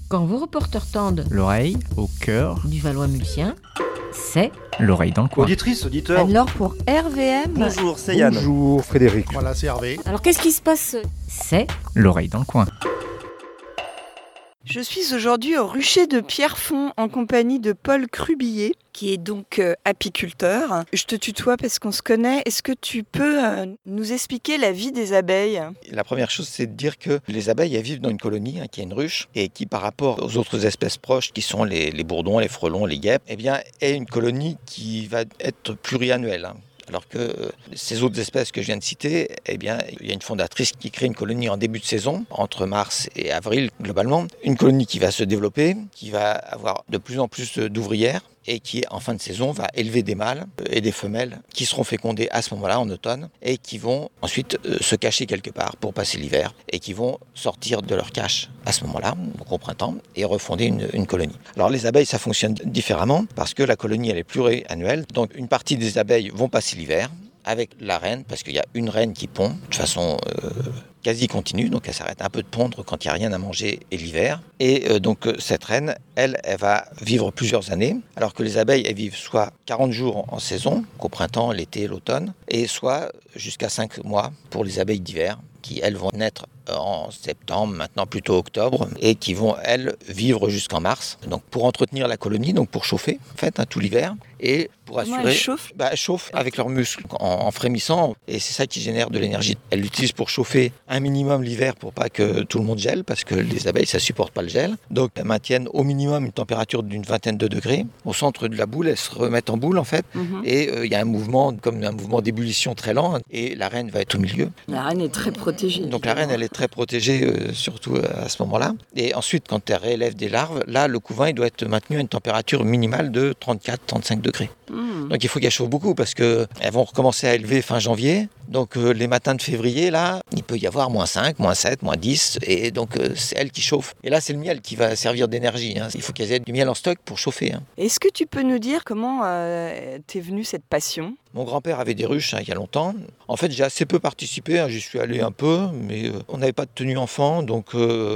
Quand vos reporters tendent L'oreille au cœur du Valois-Mulsien, c'est l'oreille dans le coin. Auditrice, auditeur. alors pour RVM. Bonjour, c'est Yann. Bonjour Frédéric. Voilà, c'est Hervé. Alors qu'est-ce qui se passe? C'est L'oreille dans le coin. Je suis aujourd'hui au rucher de Pierrefonds en compagnie de Paul Crubillet, qui est donc apiculteur. Je te tutoie parce qu'on se connaît. Est-ce que tu peux nous expliquer la vie des abeilles ? La première chose, c'est de dire que les abeilles, elles vivent dans une colonie, qui est une ruche, et qui, par rapport aux autres espèces proches, qui sont les bourdons, les frelons, les guêpes, eh bien, est une colonie qui va être pluriannuelle. Alors que ces autres espèces que je viens de citer, eh bien, il y a une fondatrice qui crée une colonie en début de saison, entre mars et avril globalement. Une colonie qui va se développer, qui va avoir de plus en plus d'ouvrières, et qui, en fin de saison, va élever des mâles et des femelles qui seront fécondés à ce moment-là, en automne, et qui vont ensuite se cacher quelque part pour passer l'hiver, et qui vont sortir de leur cache à ce moment-là, donc au printemps, et refonder une colonie. Alors les abeilles, ça fonctionne différemment, parce que la colonie, elle est pluriannuelle, donc une partie des abeilles vont passer l'hiver, avec la reine, parce qu'il y a une reine qui pond de façon quasi continue, donc elle s'arrête un peu de pondre quand il n'y a rien à manger et l'hiver. Et donc cette reine, elle va vivre plusieurs années, alors que les abeilles, elles vivent soit 40 jours en saison, qu'au printemps, l'été, l'automne, et soit jusqu'à 5 mois pour les abeilles d'hiver, qui elles vont naître en septembre, maintenant plutôt octobre, et qui vont elles vivre jusqu'en mars. Donc pour entretenir la colonie, donc pour chauffer en fait tout l'hiver, et pour assurer. Comment elles chauffent ? Elles chauffent avec leurs muscles en frémissant, et c'est ça qui génère de l'énergie. Elles l'utilisent pour chauffer un minimum l'hiver pour pas que tout le monde gèle, parce que les abeilles ça supporte pas le gel. Donc elles maintiennent au minimum une température d'une vingtaine de degrés. Au centre de la boule, elles se remettent en boule en fait, et il y a un mouvement comme un mouvement d'ébullition très lent, et la reine va être au milieu. La reine est très protégée. Donc la reine, elle est très protégée, surtout à ce moment-là. Et ensuite, quand elle réélève des larves, là, le couvain, il doit être maintenu à une température minimale de 34-35 degrés. Donc il faut qu'elle chauffe beaucoup, parce qu'elles vont recommencer à élever fin janvier. Donc les matins de février, là, il peut y avoir -5, -7, -10, et donc c'est elle qui chauffe. Et là, c'est le miel qui va servir d'énergie. Il faut qu'elles aient du miel en stock pour chauffer. Est-ce que tu peux nous dire comment t'es venue cette passion ? Mon grand-père avait des ruches il y a longtemps. En fait, j'ai assez peu participé, j'y suis allé un peu, mais on n'avait pas de tenue enfant, donc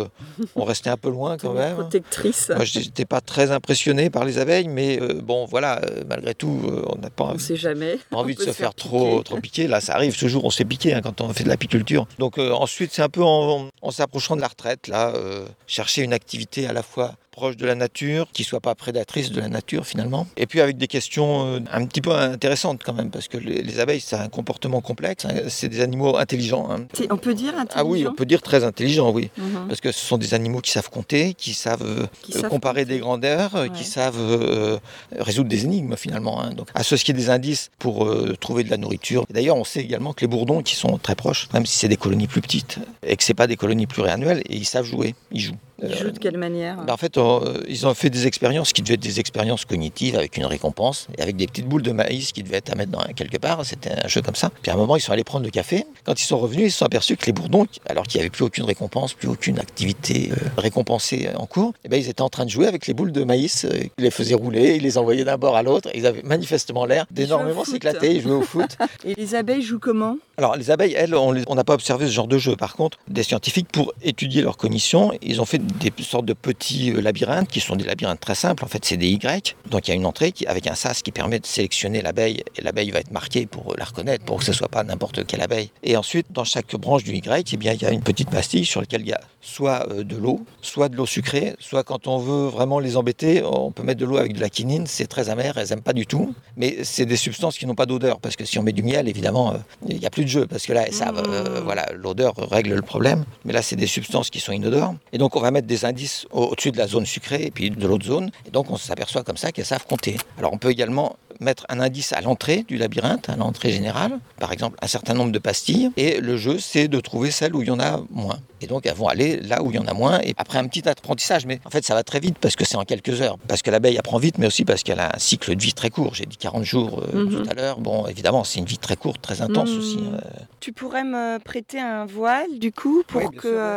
on restait un peu loin quand même. Protectrice. Moi, je n'étais pas très impressionné par les abeilles, mais bon, voilà, malgré tout, on n'a pas On sait jamais. envie de se faire trop piquer. Là, ça arrive toujours, on se fait piquer quand on fait de l'apiculture. Donc ensuite, c'est un peu en s'approchant de la retraite, là, chercher une activité à la fois proche de la nature, qui soit pas prédatrice de la nature finalement. Et puis avec des questions un petit peu intéressantes quand même, parce que les abeilles, ça a un comportement complexe, c'est des animaux intelligents. On peut dire intelligent ? Ah oui, on peut dire très intelligents, oui. Parce que ce sont des animaux qui savent compter, qui savent comparer des grandeurs, qui savent résoudre des énigmes finalement. Donc associer des indices pour trouver de la nourriture. Et d'ailleurs, on sait également que les bourdons, qui sont très proches, même si c'est des colonies plus petites, et que c'est pas des colonies pluriannuelles, et ils savent jouer, ils jouent. Ils jouent de quelle manière ? En fait, ils ont fait des expériences qui devaient être des expériences cognitives avec une récompense et avec des petites boules de maïs qui devaient être à mettre quelque part. C'était un jeu comme ça. Puis à un moment, ils sont allés prendre le café. Quand ils sont revenus, ils se sont aperçus que les bourdons, alors qu'il n'y avait plus aucune récompense, plus aucune activité récompensée en cours, eh bien, ils étaient en train de jouer avec les boules de maïs. Ils les faisaient rouler, ils les envoyaient d'un bord à l'autre. Ils avaient manifestement l'air d'énormément s'éclater. Ils jouaient au foot. Et les abeilles jouent comment ? Alors, les abeilles, elles, on n'a pas observé ce genre de jeu. Par contre, des scientifiques, pour étudier leur cognition, ils ont fait des sortes de petits labyrinthes qui sont des labyrinthes très simples. En fait, c'est des Y. Donc, il y a une entrée avec un sas qui permet de sélectionner l'abeille. Et l'abeille va être marquée pour la reconnaître, pour que ce ne soit pas n'importe quelle abeille. Et ensuite, dans chaque branche du Y, eh bien, il y a une petite pastille sur laquelle il y a soit de l'eau, soit de l'eau sucrée, soit quand on veut vraiment les embêter, on peut mettre de l'eau avec de la quinine. C'est très amer, elles n'aiment pas du tout. Mais c'est des substances qui n'ont pas d'odeur, parce que si on met du miel, évidemment, il n'y a plus de jeu, parce que là, elles savent, voilà, l'odeur règle le problème. Mais là, c'est des substances qui sont inodores. Et donc, on va mettre des indices au-dessus de la zone sucrée et puis de l'autre zone. Et donc, on s'aperçoit comme ça qu'elles savent compter. Alors, on peut également mettre un indice à l'entrée du labyrinthe, à l'entrée générale, par exemple un certain nombre de pastilles, et le jeu c'est de trouver celles où il y en a moins. Et donc elles vont aller là où il y en a moins, et après un petit apprentissage, mais en fait ça va très vite parce que c'est en quelques heures, parce que l'abeille apprend vite, mais aussi parce qu'elle a un cycle de vie très court. J'ai dit 40 jours tout à l'heure, bon évidemment c'est une vie très courte, très intense aussi. Tu pourrais me prêter un voile du coup pour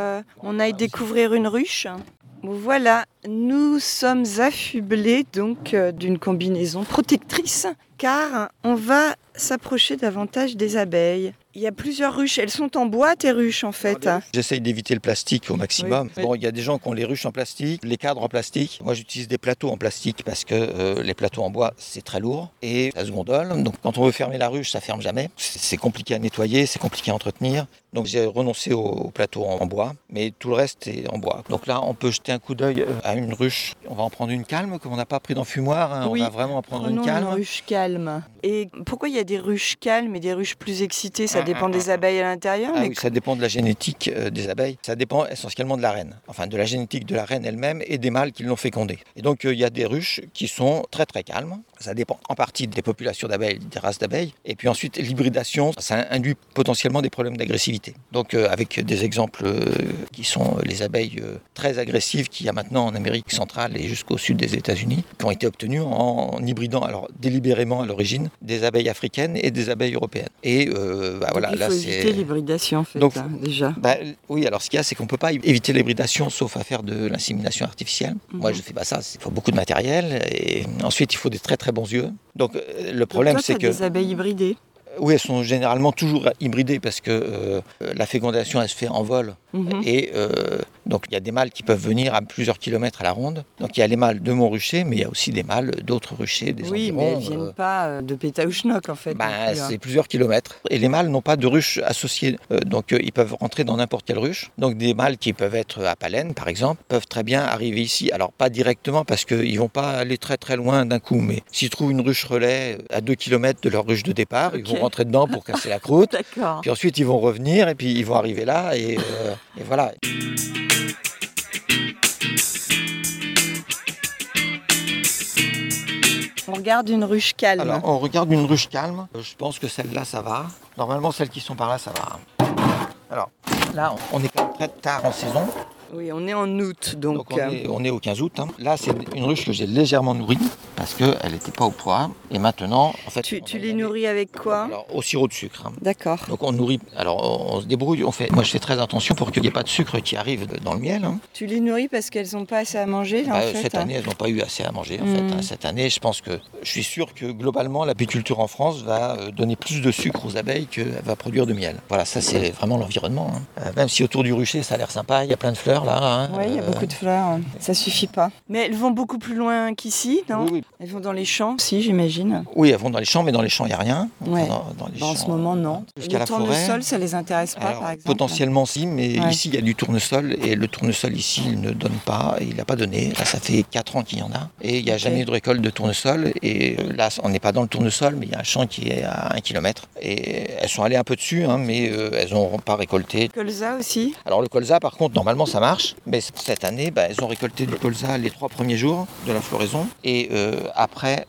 on aille découvrir une ruche ? Voilà, nous sommes affublés donc d'une combinaison protectrice car on va s'approcher davantage des abeilles. Il y a plusieurs ruches. Elles sont en bois, tes ruches, en fait. J'essaye d'éviter le plastique au maximum. Oui. Bon, il y a des gens qui ont les ruches en plastique, les cadres en plastique. Moi, j'utilise des plateaux en plastique parce que les plateaux en bois, c'est très lourd et ça se gondole. Donc, quand on veut fermer la ruche, ça ferme jamais. C'est compliqué à nettoyer, c'est compliqué à entretenir. Donc, j'ai renoncé au plateau en bois, mais tout le reste est en bois. Donc là, on peut jeter un coup d'œil à une ruche. On va en prendre une calme, comme on n'a pas pris dans fumoir. Hein. Oui. On va vraiment en prendre une Prenons calme. une ruche calme. Et pourquoi il y a des ruches calmes et des ruches plus excitées? Ça dépend des abeilles à l'intérieur. Oui, ça dépend de la génétique des abeilles. Ça dépend essentiellement de la reine. Enfin, de la génétique de la reine elle-même et des mâles qui l'ont fécondée. Et donc, il y a des ruches qui sont très très calmes. Ça dépend en partie des populations d'abeilles, des races d'abeilles. Et puis ensuite, l'hybridation, ça induit potentiellement des problèmes d'agressivité. Donc, avec des exemples qui sont les abeilles très agressives qu'il y a maintenant en Amérique centrale et jusqu'au sud des États-Unis, qui ont été obtenues en hybridant, alors délibérément à l'origine, des abeilles africaines et des abeilles européennes. Et voilà, il là faut c'est éviter l'hybridation, en fait, donc, déjà. Oui, alors ce qu'il y a, c'est qu'on ne peut pas éviter l'hybridation sauf à faire de l'insémination artificielle. Moi, je ne fais pas ça. Il faut beaucoup de matériel et ensuite, il faut des très très bons yeux. Donc, le problème, Donc toi, c'est que... des abeilles hybridées. Oui, elles sont généralement toujours hybridées parce que la fécondation, elle se fait en vol. Et donc, il y a des mâles qui peuvent venir à plusieurs kilomètres à la ronde. Donc, il y a les mâles de mon rucher, mais il y a aussi des mâles d'autres ruchers, des Oui, environs. mais elles ne viennent pas de Pétaouchnok, en fait. C'est plusieurs kilomètres. Et les mâles n'ont pas de ruche associée. Donc, ils peuvent rentrer dans n'importe quelle ruche. Donc, des mâles qui peuvent être à Palaine, par exemple, peuvent très bien arriver ici. Alors, pas directement parce qu'ils ne vont pas aller très très loin d'un coup. Mais s'ils trouvent une ruche relais à 2 kilomètres de leur ruche de départ, ils vont rentrer dedans pour casser la croûte. D'accord. Puis ensuite, ils vont revenir et puis ils vont arriver là. Et voilà. On regarde une ruche calme. Alors, on regarde une ruche calme. Je pense que celle-là, ça va. Normalement, celles qui sont par là, ça va. Alors, là, on est quand même très tard en saison. Oui, on est en août, donc on est au 15 août. Hein. Là, c'est une ruche que j'ai légèrement nourrie parce qu'elle n'était pas au poids. Et maintenant, en fait... Tu les nourris avec quoi? Alors, au sirop de sucre. Hein. D'accord. Donc, on nourrit... Alors, on se débrouille. Moi, je fais très attention pour qu'il n'y ait pas de sucre qui arrive dans le miel. Hein. Tu les nourris parce qu'elles n'ont pas assez à manger, là, en fait. Cette année, elles n'ont pas eu assez à manger. En fait, hein. Cette année, je suis sûr que globalement, l'apiculture en France va donner plus de sucre aux abeilles qu'elle va produire de miel. Voilà, ça, c'est vraiment l'environnement. Hein. Même si autour du rucher, ça a l'air sympa, il y a plein de fleurs là. Hein. Oui, il y a beaucoup de fleurs. Ça suffit pas. Mais elles vont beaucoup plus loin qu'ici, non? Oui. Elles vont dans les champs, si, j'imagine. Oui, elles vont dans les champs, mais dans les champs, il n'y a rien. Ouais. Dans les En champs, ce moment, non. Jusqu'à la Le tournesol, ça les intéresse pas, Alors, par exemple? Potentiellement, si, mais ici, il y a du tournesol. Et le tournesol, ici, il ne donne pas. Il n'a pas donné. Là, ça fait 4 ans qu'il y en a. Et il n'y a jamais eu de récolte de tournesol. Et là, on n'est pas dans le tournesol, mais il y a un champ qui est à 1 kilomètre. Et elles sont allées un peu dessus, hein, mais elles n'ont pas récolté. Colza aussi? Alors, le colza, par contre, normalement, ça marche. Mais cette année, elles ont récolté du colza les 3 premiers jours de la floraison. Et après,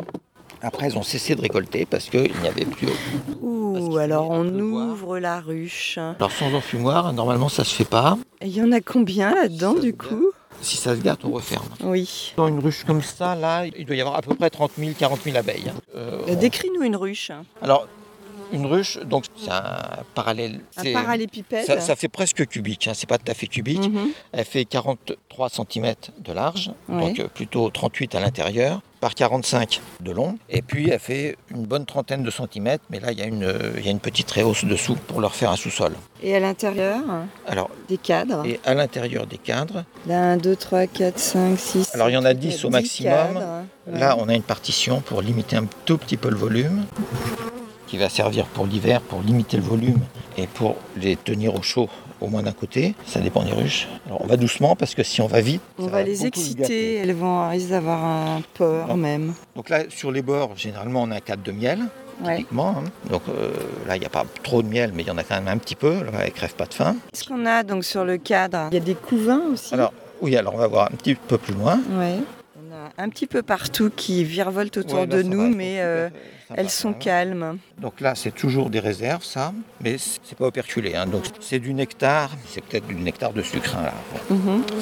elles ont cessé de récolter parce qu'il n'y avait plus. Ouh, alors on ouvre la ruche. Alors sans enfumoir, normalement ça se fait pas. Et il y en a combien là-dedans du coup? Si ça se gâte, on referme. Oui. Dans une ruche comme ça, là, il doit y avoir à peu près 30 000, 40 000 abeilles. Décris-nous une ruche. Alors, une ruche, donc c'est un parallèle. Un parallépipède. Ça fait presque cubique, hein, c'est pas tout à fait cubique. Elle fait 43 cm de large, donc plutôt 38 à l'intérieur, par 45 de long. Et puis elle fait une bonne trentaine de centimètres, mais là il y a une petite réhausse dessous pour leur faire un sous-sol. Et à l'intérieur, alors, des cadres. Et à l'intérieur des cadres. Là, 1, 2, 3, 4, 5, 6. Alors il y en a 10 au maximum. Cadres. Là on a une partition pour limiter un tout petit peu le volume, qui va servir pour l'hiver, pour limiter le volume et pour les tenir au chaud au moins d'un côté. Ça dépend des ruches. Alors on va doucement parce que si on va vite, on va les exciter, elles vont risquer d'avoir un peur même. Donc là sur les bords, généralement on a un cadre de miel. Typiquement, hein. Donc là il n'y a pas trop de miel, mais il y en a quand même un petit peu. Là, elles ne crèvent pas de faim. Qu'est-ce qu'on a donc sur le cadre? Il y a des couvains aussi. Alors on va voir un petit peu plus loin. Ouais. On a un petit peu partout qui virevoltent autour de nous, mais elles sont calmes. Donc là, c'est toujours des réserves, ça, mais c'est pas operculé. Hein. Donc c'est du nectar, c'est peut-être du nectar de sucre. Hein, là.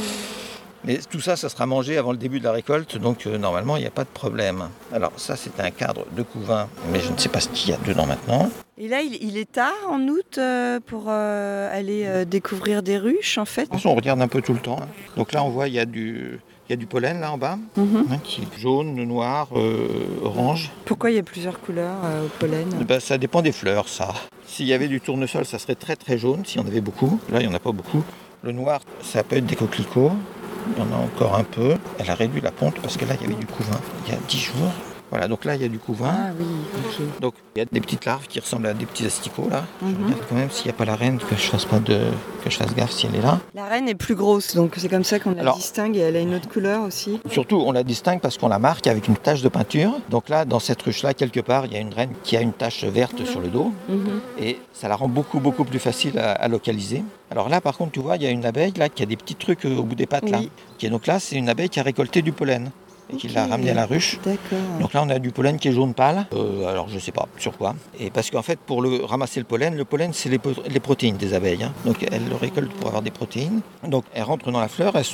Mais tout ça, ça sera mangé avant le début de la récolte, donc normalement, il n'y a pas de problème. Alors ça, c'est un cadre de couvain, mais je ne sais pas ce qu'il y a dedans maintenant. Et là, il est tard en août pour aller découvrir des ruches, en fait. De toute façon, on regarde un peu tout le temps. Hein. Donc là, on voit, il y a Il y a du pollen là en bas, Mhm. qui est jaune, noir, orange. Pourquoi il y a plusieurs couleurs au pollen? Ça dépend des fleurs, ça. S'il y avait du tournesol, ça serait très très jaune, s'il y en avait beaucoup. Là, il n'y en a pas beaucoup. Le noir, ça peut être des coquelicots. Il y en a encore un peu. Elle a réduit la ponte parce que là, il y avait du couvain il y a 10 jours. Voilà, donc là, il y a du couvain. Ah oui, ok. Donc, il y a des petites larves qui ressemblent à des petits asticots, là. Je Mhm. regarde quand même s'il n'y a pas la reine, que je fasse gaffe si elle est là. La reine est plus grosse, donc c'est comme ça qu'on la Alors- distingue et elle a une autre couleur aussi. Surtout, on la distingue parce qu'on la marque avec une tache de peinture. Donc là, dans cette ruche-là, quelque part, il y a une reine qui a une tache verte sur le dos. Mhm. Et ça la rend beaucoup plus facile à localiser. Alors là, par contre, tu vois, il y a une abeille là, qui a des petits trucs au bout des pattes. Là. Oui. Donc là, c'est une abeille qui a récolté du pollen et qui l'a Ok. ramené à la ruche. D'accord. Donc là, on a du pollen qui est jaune pâle. Alors, je ne sais pas sur quoi. Et parce qu'en fait, pour ramasser le pollen, c'est les protéines des abeilles. Hein. Donc, elles le récoltent pour avoir des protéines. Donc, elles rentrent dans la fleur, elles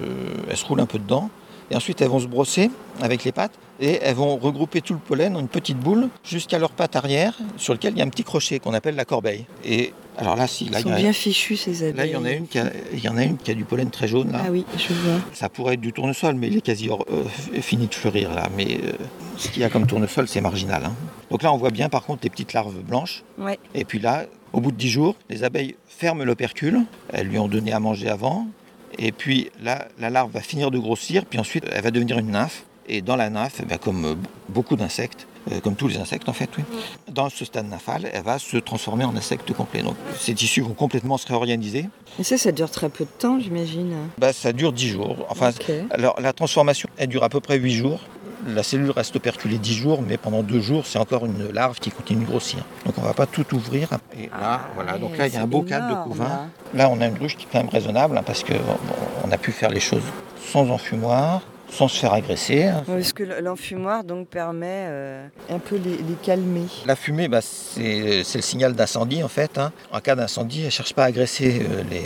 se roulent un peu dedans. Et ensuite, elles vont se brosser avec les pattes et elles vont regrouper tout le pollen dans une petite boule jusqu'à leur patte arrière sur lequel il y a un petit crochet qu'on appelle la corbeille. Et alors là, Ils sont bien fichus ces abeilles. là, il y en a une qui a du pollen très jaune. Là. Ah oui, je vois. Ça pourrait être du tournesol, mais il est quasi fini de fleurir là. Mais ce qu'il y a comme tournesol, c'est marginal. Hein. Donc là, on voit bien par contre des petites larves blanches. Ouais. Et puis là, au bout de 10 jours, les abeilles ferment l'opercule. Elles lui ont donné à manger avant. Et puis là, la larve va finir de grossir, puis ensuite elle va devenir une nymphe. Et dans la nymphe, comme beaucoup d'insectes, comme tous les insectes en fait, oui, dans ce stade nymphal, elle va se transformer en insecte complet. Donc ces tissus vont complètement se réorganiser. Et ça dure très peu de temps, j'imagine. Ça dure 10 jours. Enfin, Ok. alors, la transformation, elle dure à peu près 8 jours. La cellule reste operculée 10 jours, mais pendant 2 jours, c'est encore une larve qui continue de grossir. Donc on ne va pas tout ouvrir. Et là, voilà. Donc là, il y a un beau cadre de couvain. Là, on a une ruche qui est quand même raisonnable, hein, parce qu'on a pu faire les choses sans enfumoir, sans se faire agresser. Hein. Parce que l'enfumoir donc permet un peu les calmer. La fumée, c'est le signal d'incendie en fait. Hein. En cas d'incendie, elle ne cherche pas à agresser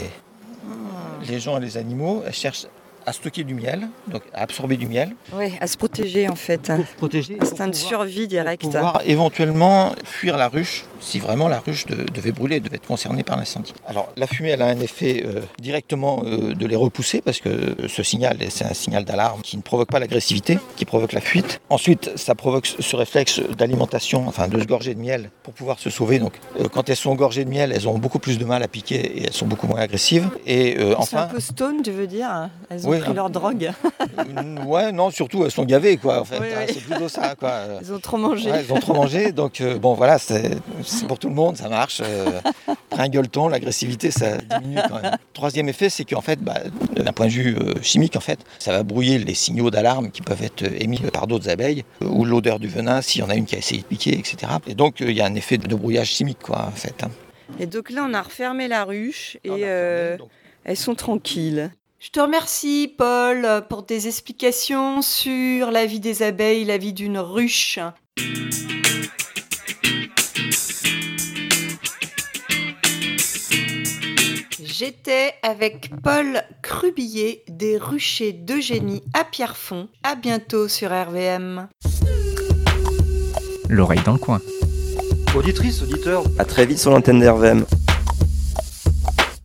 les gens et les animaux, elle cherche à stocker du miel, donc à absorber du miel. Oui, à se protéger en fait. Pour se protéger. Instinct de survie direct. Pour pouvoir éventuellement fuir la ruche si vraiment la ruche devait brûler, devait être concernée par l'incendie. Alors la fumée, elle a un effet directement de les repousser parce que ce signal, c'est un signal d'alarme qui ne provoque pas l'agressivité, qui provoque la fuite. Ensuite, ça provoque ce réflexe d'alimentation, enfin de se gorger de miel pour pouvoir se sauver. Donc quand elles sont gorgées de miel, elles ont beaucoup plus de mal à piquer et elles sont beaucoup moins agressives. Et C'est un peu stone, tu veux dire? Elles ont Oui, pris leur drogue. Ouais, non, surtout elles sont gavées, quoi, en fait. Oui, Hein, oui. c'est plutôt ça, quoi. Ils ont trop mangé. Ouais, ils ont trop mangé, donc voilà, c'est pour tout le monde, ça marche. Après un gueuleton, l'agressivité, ça diminue quand même. Troisième effet, c'est qu'en fait, d'un point de vue chimique, en fait, ça va brouiller les signaux d'alarme qui peuvent être émis par d'autres abeilles, ou l'odeur du venin s'il y en a une qui a essayé de piquer, etc. Et donc, il y a un effet de brouillage chimique, quoi, en fait. Hein. Et donc là, on a refermé la ruche et On a fermé, donc. elles sont tranquilles. Je te remercie, Paul, pour tes explications sur la vie des abeilles, la vie d'une ruche. J'étais avec Paul Crubillier des ruchers d'Eugénie à Pierrefonds. À bientôt sur RVM. L'oreille dans le coin. Auditrice, auditeur, à très vite sur l'antenne d'RVM.